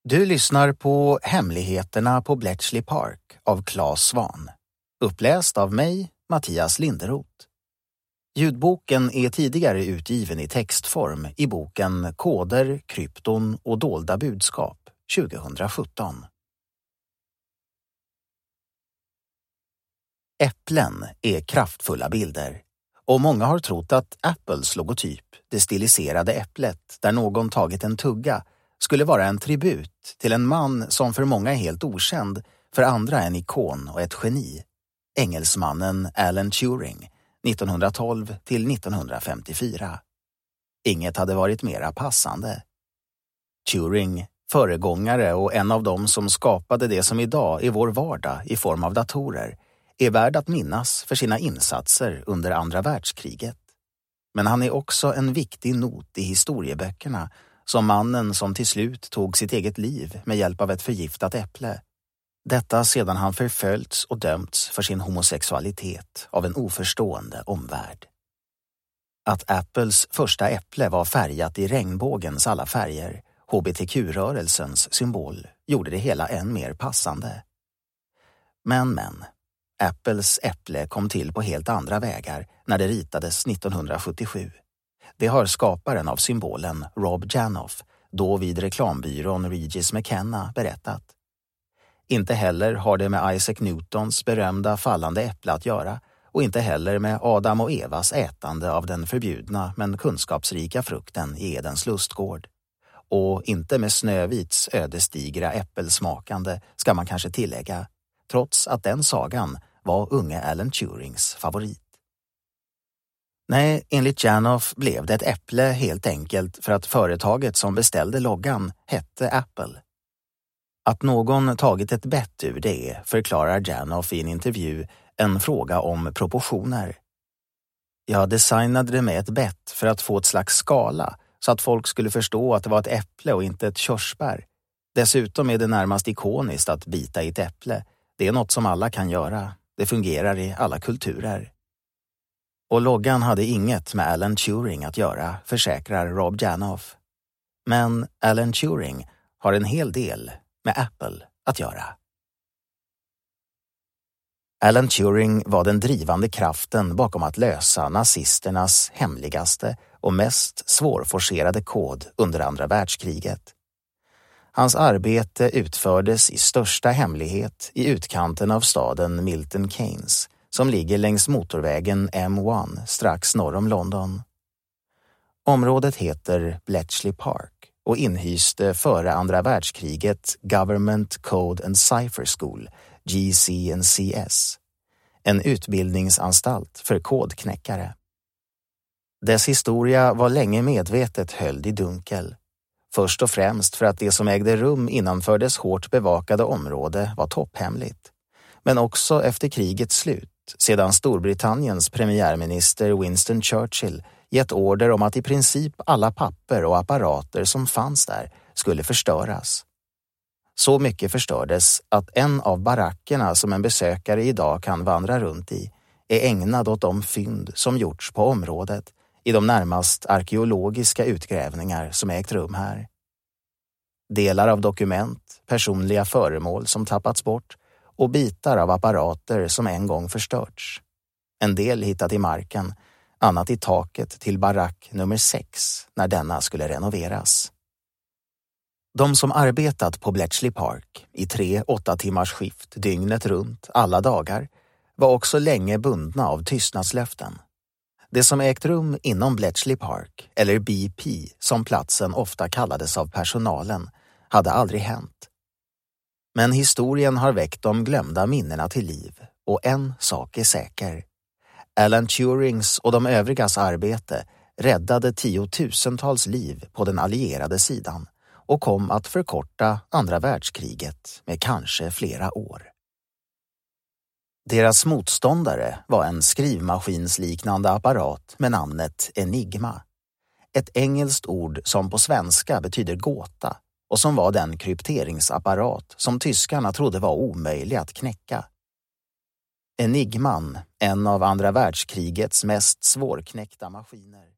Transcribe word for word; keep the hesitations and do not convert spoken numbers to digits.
Du lyssnar på Hemligheterna på Bletchley Park av Claes Svan. Uppläst av mig, Mattias Linderoth. Ljudboken är tidigare utgiven i textform i boken Koder, krypton och dolda budskap tjugohundrasjutton. Äpplen är kraftfulla bilder och många har trott att Apples logotyp, det stiliserade äpplet där någon tagit en tugga, skulle vara en tribut till en man som för många är helt okänd, för andra en ikon och ett geni. Engelsmannen Alan Turing, nittonhundratolv till nittonhundrafemtiofyra. Inget hade varit mera passande. Turing, föregångare och en av dem som skapade det som idag är vår vardag i form av datorer, är värd att minnas för sina insatser under andra världskriget. Men han är också en viktig not i historieböckerna som mannen som till slut tog sitt eget liv med hjälp av ett förgiftat äpple. Detta sedan han förföljts och dömts för sin homosexualitet av en oförstående omvärld. Att Apples första äpple var färgat i regnbågens alla färger, H B T Q-rörelsens symbol, gjorde det hela än mer passande. Men, men, Apples äpple kom till på helt andra vägar när det ritades nittonhundrasjuttiosju. Det har skaparen av symbolen, Rob Janoff, då vid reklambyrån Regis McKenna, berättat. Inte heller har det med Isaac Newtons berömda fallande äpple att göra, och inte heller med Adam och Evas ätande av den förbjudna men kunskapsrika frukten i Edens lustgård. Och inte med Snövits ödesdigra äppelsmakande, ska man kanske tillägga, trots att den sagan var unge Alan Turings favorit. Nej, enligt Janoff blev det ett äpple helt enkelt för att företaget som beställde loggan hette Apple. Att någon tagit ett bett ur det, förklarar Janoff i en intervju, en fråga om proportioner. Jag designade det med ett bett för att få ett slags skala så att folk skulle förstå att det var ett äpple och inte ett körsbär. Dessutom är det närmast ikoniskt att bita i ett äpple. Det är något som alla kan göra. Det fungerar i alla kulturer. Och loggan hade inget med Alan Turing att göra, försäkrar Rob Janoff. Men Alan Turing har en hel del med Apple att göra. Alan Turing var den drivande kraften bakom att lösa nazisternas hemligaste och mest svårforcerade kod under andra världskriget. Hans arbete utfördes i största hemlighet i utkanten av staden Milton Keynes, som ligger längs motorvägen M ett strax norr om London. Området heter Bletchley Park och inhyste före andra världskriget Government Code and Cipher School, G C and C S, en utbildningsanstalt för kodknäckare. Dess historia var länge medvetet höljd i dunkel, först och främst för att det som ägde rum innanför dess hårt bevakade område var topphemligt, men också efter krigets slut, sedan Storbritanniens premiärminister Winston Churchill gett order om att i princip alla papper och apparater som fanns där skulle förstöras. Så mycket förstördes att en av barackerna som en besökare idag kan vandra runt i är ägnad åt de fynd som gjorts på området i de närmast arkeologiska utgrävningar som ägt rum här. Delar av dokument, personliga föremål som tappats bort och bitar av apparater som en gång förstörts. En del hittat i marken, annat i taket till barack nummer sex när denna skulle renoveras. De som arbetat på Bletchley Park i tre åtta timmars skift dygnet runt alla dagar var också länge bundna av tystnadslöften. Det som ägt rum inom Bletchley Park, eller B P som platsen ofta kallades av personalen, hade aldrig hänt. Men historien har väckt de glömda minnena till liv, och en sak är säker. Alan Turings och de övrigas arbete räddade tiotusentals liv på den allierade sidan och kom att förkorta andra världskriget med kanske flera år. Deras motståndare var en skrivmaskinsliknande apparat med namnet Enigma. Ett engelskt ord som på svenska betyder gåta och som var den krypteringsapparat som tyskarna trodde var omöjlig att knäcka. Enigman, en av andra världskrigets mest svårknäckta maskiner,